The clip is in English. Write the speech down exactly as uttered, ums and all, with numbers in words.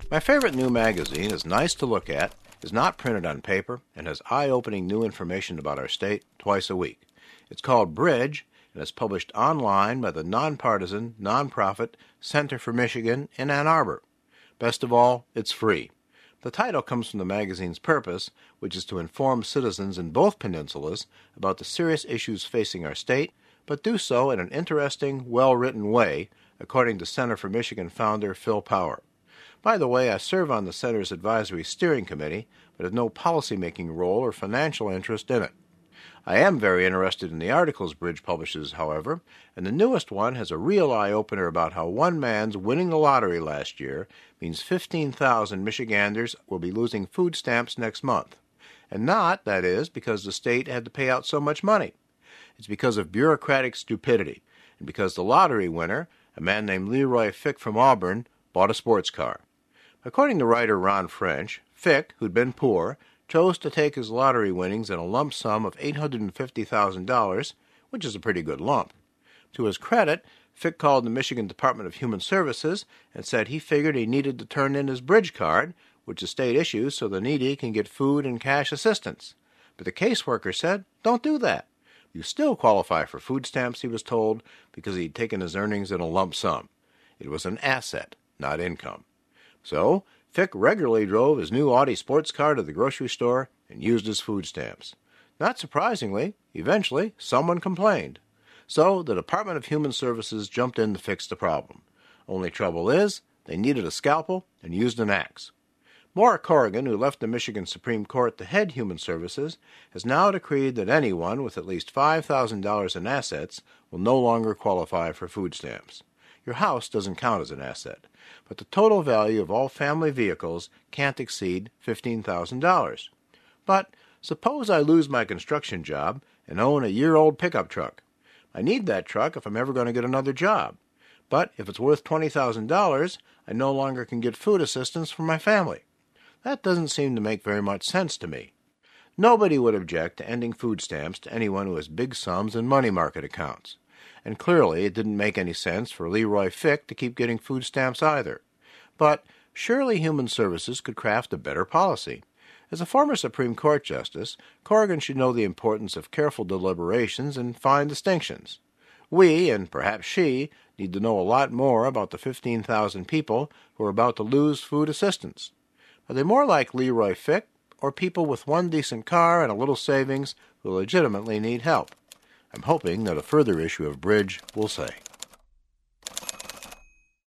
My favorite new magazine is nice to look at, is not printed on paper, and has eye-opening new information about our state twice a week. It's called Bridge, and is published online by the nonpartisan, nonprofit Center for Michigan in Ann Arbor. Best of all, it's free. The title comes from the magazine's purpose, which is to inform citizens in both peninsulas about the serious issues facing our state, but do so in an interesting, well-written way, according to Center for Michigan founder Phil Power. By the way, I serve on the Center's Advisory Steering Committee, but have no policymaking role or financial interest in it. I am very interested in the articles Bridge publishes, however, and the newest one has a real eye-opener about how one man's winning the lottery last year means fifteen thousand Michiganders will be losing food stamps next month. And not, that is, because the state had to pay out so much money. It's because of bureaucratic stupidity, and because the lottery winner, a man named Leroy Fick from Auburn, bought a sports car. According to writer Ron French, Fick, who'd been poor, chose to take his lottery winnings in a lump sum of eight hundred fifty thousand dollars, which is a pretty good lump. To his credit, Fick called the Michigan Department of Human Services and said he figured he needed to turn in his bridge card, which the state issues so the needy can get food and cash assistance. But the caseworker said, don't do that. You still qualify for food stamps, he was told, because he'd taken his earnings in a lump sum. It was an asset, not income. So, Fick regularly drove his new Audi sports car to the grocery store and used his food stamps. Not surprisingly, eventually, someone complained. So, the Department of Human Services jumped in to fix the problem. Only trouble is, they needed a scalpel and used an axe. Maura Corrigan, who left the Michigan Supreme Court to head Human Services, has now decreed that anyone with at least five thousand dollars in assets will no longer qualify for food stamps. Your house doesn't count as an asset, but the total value of all family vehicles can't exceed fifteen thousand dollars. But suppose I lose my construction job and own a year-old pickup truck. I need that truck if I'm ever going to get another job. But if it's worth twenty thousand dollars, I no longer can get food assistance from my family. That doesn't seem to make very much sense to me. Nobody would object to ending food stamps to anyone who has big sums in money market accounts. And clearly it didn't make any sense for Leroy Fick to keep getting food stamps either. But surely Human Services could craft a better policy. As a former Supreme Court justice, Corrigan should know the importance of careful deliberations and fine distinctions. We, and perhaps she, need to know a lot more about the fifteen thousand people who are about to lose food assistance. Are they more like Leroy Fick, or people with one decent car and a little savings who legitimately need help? I'm hoping that a further issue of Bridge will say.